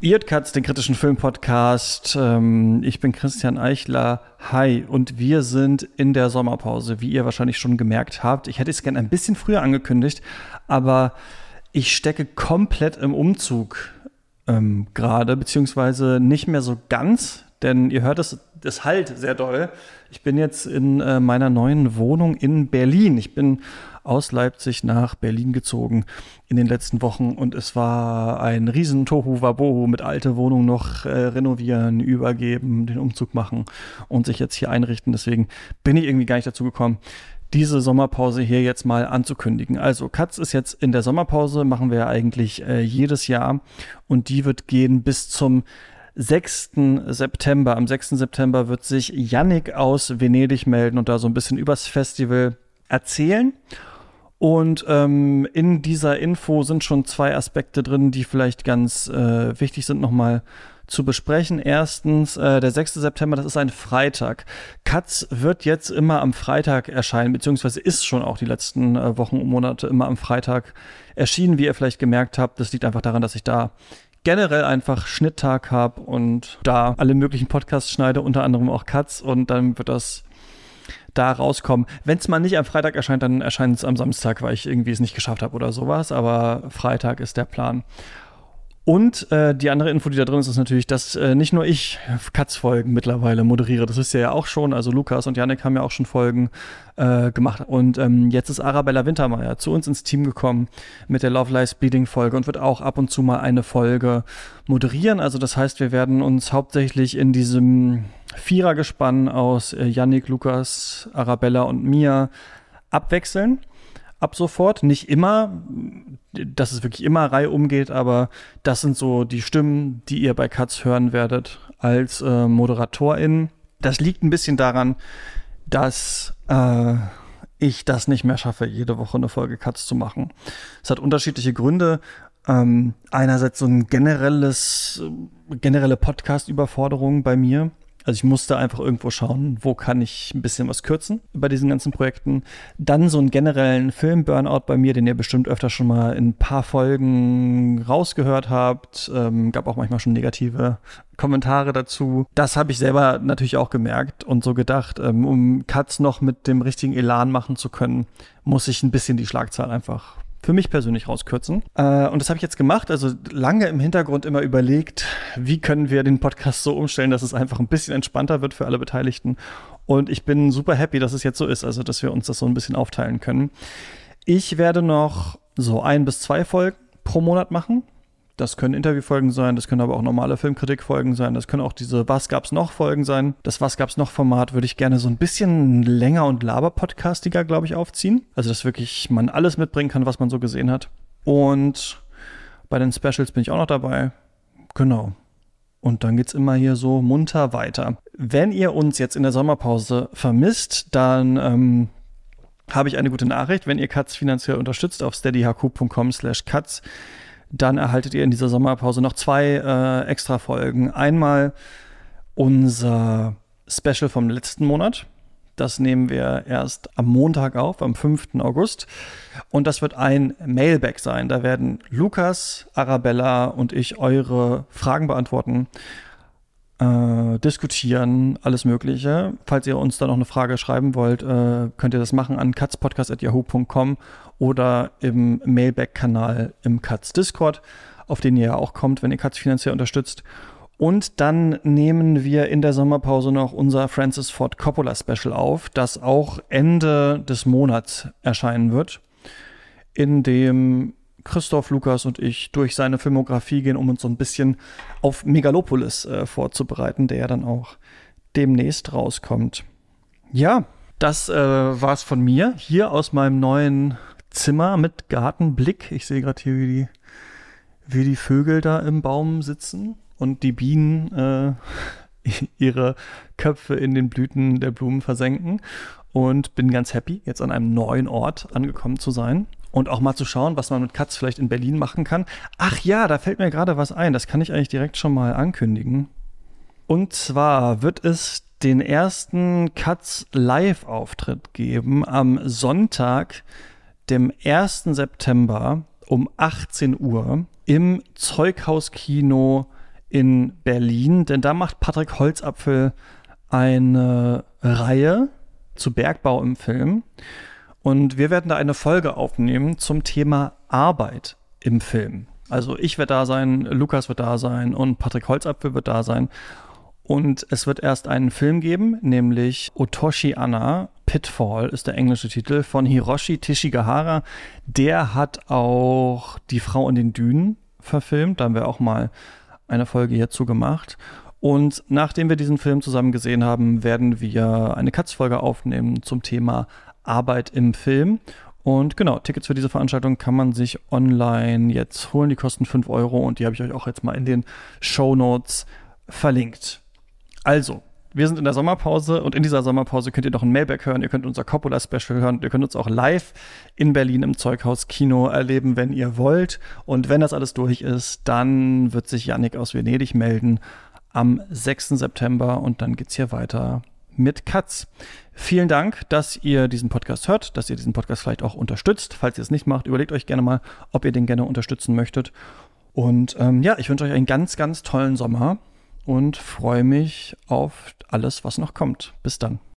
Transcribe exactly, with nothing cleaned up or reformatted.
Ihr hört Katz, den kritischen Filmpodcast. Ich bin Christian Eichler. Hi, und wir sind in der Sommerpause, wie ihr wahrscheinlich schon gemerkt habt. Ich hätte es gerne ein bisschen früher angekündigt, aber ich stecke komplett im Umzug ähm, gerade, beziehungsweise nicht mehr so ganz, denn ihr hört es, es hallt sehr doll. Ich bin jetzt in äh, meiner neuen Wohnung in Berlin. Ich bin aus Leipzig nach Berlin gezogen in den letzten Wochen und es war ein riesen Tohu-Wabohu mit alte Wohnung noch äh, renovieren, übergeben, den Umzug machen und sich jetzt hier einrichten. Deswegen bin ich irgendwie gar nicht dazu gekommen, diese Sommerpause hier jetzt mal anzukündigen. Also Katz ist jetzt in der Sommerpause, machen wir ja eigentlich äh, jedes Jahr und die wird gehen bis zum sechsten September. Am sechsten September wird sich Yannick aus Venedig melden und da so ein bisschen übers Festival erzählen. Und ähm, in dieser Info sind schon zwei Aspekte drin, die vielleicht ganz äh, wichtig sind, nochmal zu besprechen. Erstens, äh, der sechste September, das ist ein Freitag. Katz wird jetzt immer am Freitag erscheinen, beziehungsweise ist schon auch die letzten äh, Wochen und Monate immer am Freitag erschienen, wie ihr vielleicht gemerkt habt. Das liegt einfach daran, dass ich da generell einfach Schnitttag habe und da alle möglichen Podcasts schneide, unter anderem auch Katz, und dann wird das da rauskommen. Wenn es mal nicht am Freitag erscheint, dann erscheint es am Samstag, weil ich irgendwie es nicht geschafft habe oder sowas, aber Freitag ist der Plan. Und äh, die andere Info, die da drin ist, ist natürlich, dass äh, nicht nur ich Katz-Folgen mittlerweile moderiere. Das wisst ihr ja auch schon. Also Lukas und Yannick haben ja auch schon Folgen äh, gemacht. Und ähm, jetzt ist Arabella Wintermeyer zu uns ins Team gekommen mit der Love Lies Bleeding Folge und wird auch ab und zu mal eine Folge moderieren. Also das heißt, wir werden uns hauptsächlich in diesem Vierergespann aus äh, Yannick, Lukas, Arabella und mir abwechseln. Ab sofort, nicht immer, dass es wirklich immer reihum geht, aber das sind so die Stimmen, die ihr bei Katz hören werdet als äh, ModeratorInnen. Das liegt ein bisschen daran, dass äh, ich das nicht mehr schaffe, jede Woche eine Folge Katz zu machen. Es hat unterschiedliche Gründe. Ähm, einerseits so ein generelles, generelle Podcast-Überforderung bei mir. Also ich musste einfach irgendwo schauen, wo kann ich ein bisschen was kürzen bei diesen ganzen Projekten. Dann so einen generellen Film-Burnout bei mir, den ihr bestimmt öfter schon mal in ein paar Folgen rausgehört habt. Ähm, gab auch manchmal schon negative Kommentare dazu. Das habe ich selber natürlich auch gemerkt und so gedacht, ähm, um Katz noch mit dem richtigen Elan machen zu können, muss ich ein bisschen die Schlagzahl einfach für mich persönlich rauskürzen. Äh, und das habe ich jetzt gemacht, also lange im Hintergrund immer überlegt, wie können wir den Podcast so umstellen, dass es einfach ein bisschen entspannter wird für alle Beteiligten. Und ich bin super happy, dass es jetzt so ist, also dass wir uns das so ein bisschen aufteilen können. Ich werde noch so ein bis zwei Folgen pro Monat machen. Das können Interviewfolgen sein, das können aber auch normale Filmkritikfolgen sein, das können auch diese Was gab's noch Folgen sein. Das Was gab's noch Format würde ich gerne so ein bisschen länger und laber-podcastiger, glaube ich, aufziehen. Also, dass wirklich man alles mitbringen kann, was man so gesehen hat. Und bei den Specials bin ich auch noch dabei. Genau. Und dann geht's immer hier so munter weiter. Wenn ihr uns jetzt in der Sommerpause vermisst, dann ähm, habe ich eine gute Nachricht. Wenn ihr Katz finanziell unterstützt auf steadyhq.com slash katz, dann erhaltet ihr in dieser Sommerpause noch zwei äh, extra Folgen. Einmal unser Special vom letzten Monat. Das nehmen wir erst am Montag auf, am fünften August. Und das wird ein Mailback sein. Da werden Lukas, Arabella und ich eure Fragen beantworten, äh, diskutieren, alles Mögliche. Falls ihr uns da noch eine Frage schreiben wollt, äh, könnt ihr das machen an katzpodcast at yahoo punkt com oder im Mailback-Kanal im Katz Discord, auf den ihr ja auch kommt, wenn ihr Katz finanziell unterstützt. Und dann nehmen wir in der Sommerpause noch unser Francis Ford Coppola Special auf, das auch Ende des Monats erscheinen wird, in dem Christoph, Lukas und ich durch seine Filmografie gehen, um uns so ein bisschen auf Megalopolis äh, vorzubereiten, der ja dann auch demnächst rauskommt. Ja, das äh, war's von mir, hier aus meinem neuen Zimmer mit Gartenblick. Ich sehe gerade hier, wie die, wie die Vögel da im Baum sitzen und die Bienen äh, ihre Köpfe in den Blüten der Blumen versenken. Und bin ganz happy, jetzt an einem neuen Ort angekommen zu sein. Und auch mal zu schauen, was man mit Katz vielleicht in Berlin machen kann. Ach ja, da fällt mir gerade was ein. Das kann ich eigentlich direkt schon mal ankündigen. Und zwar wird es den ersten Katz Live-Auftritt geben am Sonntag, dem ersten September um achtzehn Uhr im Zeughauskino in Berlin, denn da macht Patrick Holzapfel eine Reihe zu Bergbau im Film. Und wir werden da eine Folge aufnehmen zum Thema Arbeit im Film. Also ich werde da sein, Lukas wird da sein und Patrick Holzapfel wird da sein. Und es wird erst einen Film geben, nämlich Otoshi Anna, Pitfall ist der englische Titel, von Hiroshi Teshigahara. Der hat auch Die Frau in den Dünen verfilmt, da haben wir auch mal eine Folge hierzu gemacht. Und nachdem wir diesen Film zusammen gesehen haben, werden wir eine Katz-Folge aufnehmen zum Thema Arbeit im Film. Und genau, Tickets für diese Veranstaltung kann man sich online jetzt holen. Die kosten fünf Euro und die habe ich euch auch jetzt mal in den Shownotes verlinkt. Also, wir sind in der Sommerpause und in dieser Sommerpause könnt ihr noch ein Mailback hören, ihr könnt unser Coppola-Special hören, ihr könnt uns auch live in Berlin im Zeughaus Kino erleben, wenn ihr wollt. Und wenn das alles durch ist, dann wird sich Yannick aus Venedig melden am sechsten September und dann geht's hier weiter mit Katz. Vielen Dank, dass ihr diesen Podcast hört, dass ihr diesen Podcast vielleicht auch unterstützt. Falls ihr es nicht macht, überlegt euch gerne mal, ob ihr den gerne unterstützen möchtet. Und ähm, ja, ich wünsche euch einen ganz, ganz tollen Sommer und freue mich auf alles, was noch kommt. Bis dann.